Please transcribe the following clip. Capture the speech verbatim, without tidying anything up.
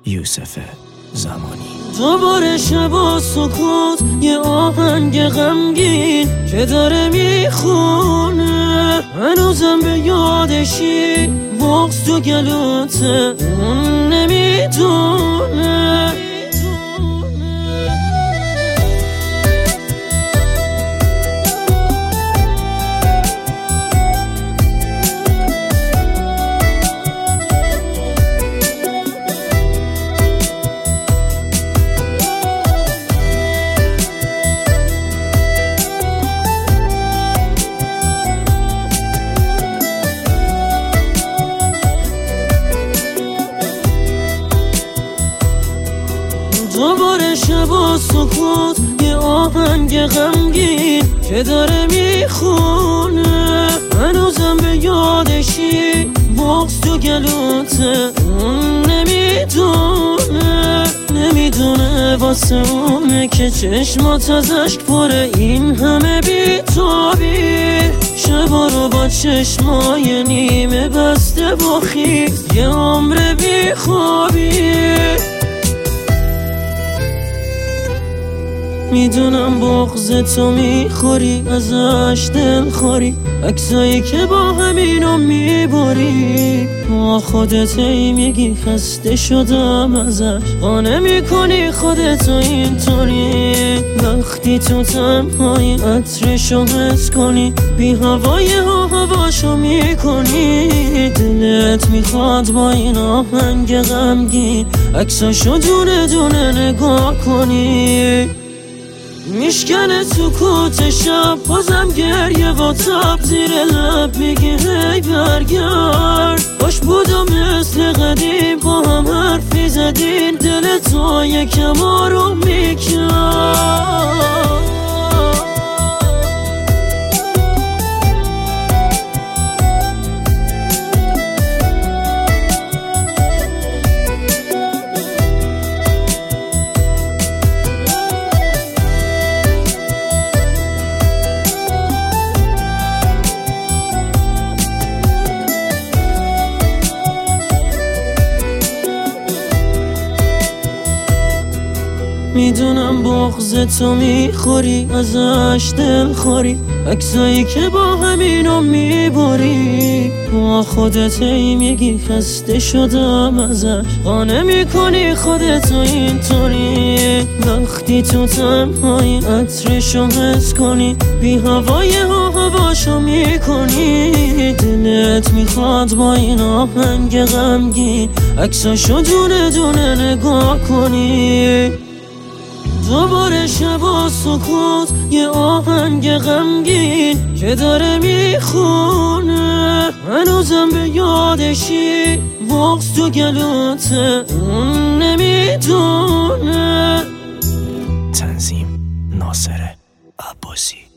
یوسف زمانی. دوباره شب و سکوت، یه آهنگ غمگین که داره میخونه، هنوزم به یادشی، بغض تو گلوته، اون نمیدونه. دوباره شب و سکوت، یه آهنگ غمگین که داره میخونه، هنوزم به یادشی، بغض تو گلوته، اون نمیدونه. نمیدونه واسه اونه که چشمات از اشک پره، این همه بی‌تابی. شبا رو با چشمای نیمه بسته با خیز، یه عمر بیخوابی. میدونم بغض تو میخوری، ازش دل خوری، عکسایی که با همینو میبری. با خودت ای میگی خسته شدم ازش، قانع میکنی خودتو اینطوری. وقتی تو تنهایی عطرشو حس کنی، بی هوای ها هواشو میکنی. دلت میخواد با این آهنگ غمگین، عکساشو دونه دونه نگاه کنی. میشکنه سکوت شب، بازم گریه و تب زیر لب میگی هی برگرد. باش بودم مثل قدیم، با هم حرفی زدین، دل تو یکم آروم میکرد. میدونم بغض تو میخوری، ازش دل خوری، عکسایی که با همینو میبری. با خودت ای میگی خسته شدم ازش، قانع میکنی خودتو اینطوری. وقتی تو تنهایی عطرشو حس کنی، بی هوای ها هواشو میکنی. دلت میخواد با این آهنگ غمگین، عکساشو دونه دونه نگاه کنی. دوباره شب و سکوت، یه آهنگ غمگین که داره میخونه، هنوزم به یادشی، بغض تو گلوته، اون نمیدونه. تنظیم ناصر عباسی.